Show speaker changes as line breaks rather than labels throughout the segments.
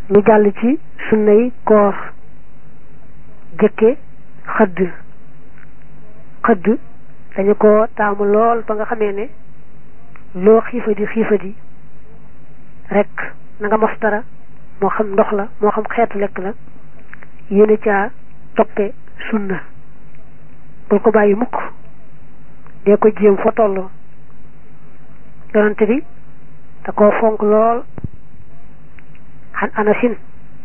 ñu jàll ci sunnay koor jëkke xëdd dañu ko taamu lool ba nga xamee ne loo xiifadi rek na nga mos dara moo xam ndox la moo xam xeetu lekk la yéene caa toppe sunna bul ko bàyyi mukk dee ko jéem foo toll yonante bi da koo fonk lool xan anasin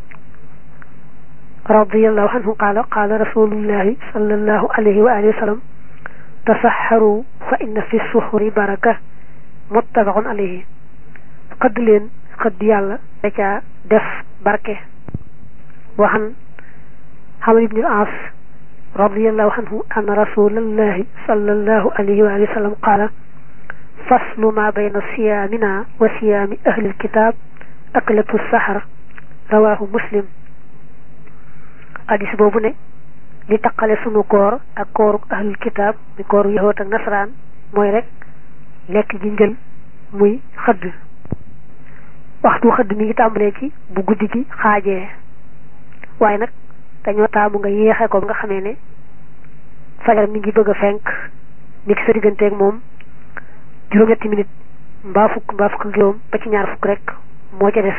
radiyallahu anhu qaala qaala rasulullahi sallallahu alayhi wa alihi wa sallam tasaxaru fa inna fi suxuri baraka muttafaqun alayhi xëdd leen xëdd yàlla da caa def barke waxan Amr ibn al-As radiyallahu anhu anna rasulallahi sallallahu alayhi wa alihi wa sallam qaala faslu ma bayna siyaamina wa siyaami ahli alkitab aklatu sahar rawahu muslim hadis boobu ne li taqale sunu koor ak kooru ahlul kitab mi kooru yahoot ak nasaraan mooy rek lekk gi njël muy xëdd waxtu xëdd mi ngi tàmbalee ci bu guddi gi xaajee waaye nag dañoo taamu nga yéexe ko nga xamee ne fajar mi ngi bëgg a fenk ni ki sa digganteeg moom juróom-ñetti minute mbaa fukk ak juróom ba ci ñaar fukk rek moo ca des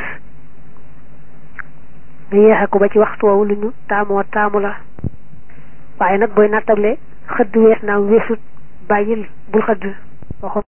nga yéexe ko ba ci waxtu woowu lu ñu taamu la waaye nag booy nattable xëdd wees naam weesut bàyyil bul xëdd